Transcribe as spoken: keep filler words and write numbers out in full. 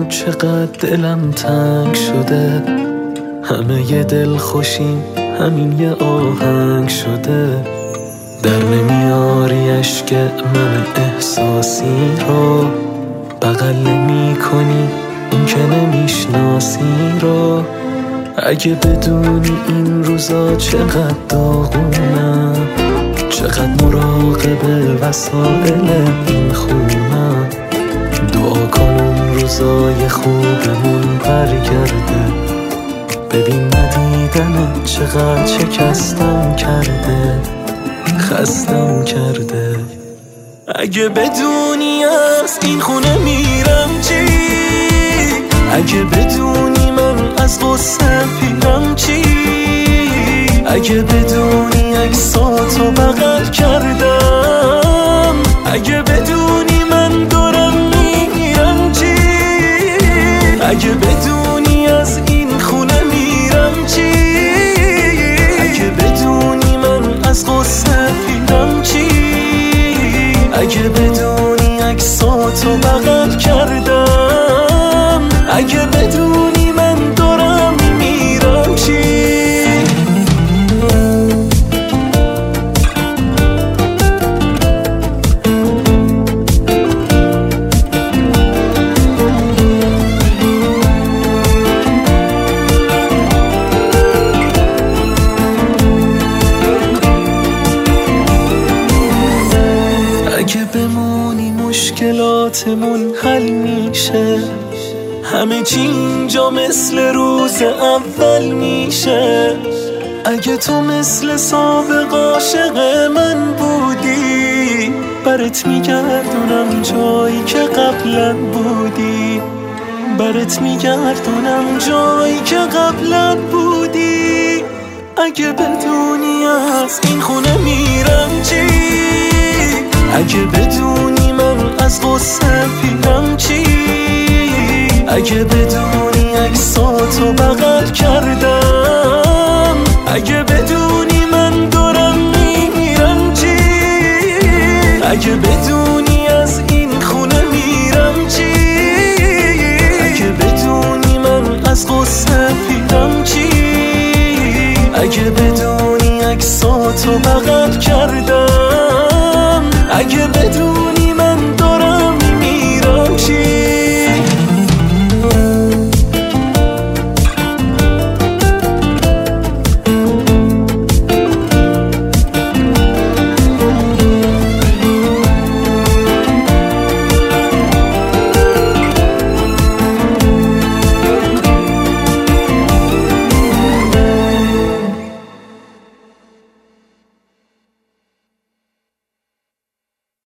چقدر دلم تنگ شده، همه ی دل خوشیم همین یه آهنگ شده. در نمیاری اشک من احساسی رو، بغل نمی کنی این که نمیشناسی رو. اگه بدونی این روزا چقدر داغونم، چقدر مراقب وسایل این خونم. دعا کن اون روزای خوبمون برگرده، ببین ندیدنت چقدر شکستم کرده، خستم کرده. اگه بدونی از این خونه میرم چی، اگه بدونی من از غصه پیرم چی، اگه بدونی عکساتو بغل کردم، اگه بدونی من دارم میرم چی، اگه بدونی از این خونه میرم چی، اگه بدونی من از غصه پیرم چی، اگه بدونی عکساتو بغل کردم، اگه بدونی من دارم میرم چی. اگه بمونی مشکلاتمون حل میشه، همه چی اینجا مثل روز اول میشه. اگه تو مثل سابق عاشق من بودی، برات میگردونم جایی که قبلا بودی، برات میگردونم جایی که قبلا بودی. اگه بدونی از این خونه میرم چی، اگه بدونی من از غصه پیرم چی، اگه بدونی عکساتو بغل کردم، اگه بدونی من دارم میرم چی، اگه بدونی از این خونه میرم چی، اگه بدونی من از غصه پیرم چی، اگه بدونی عکساتو بغل کردم، اگه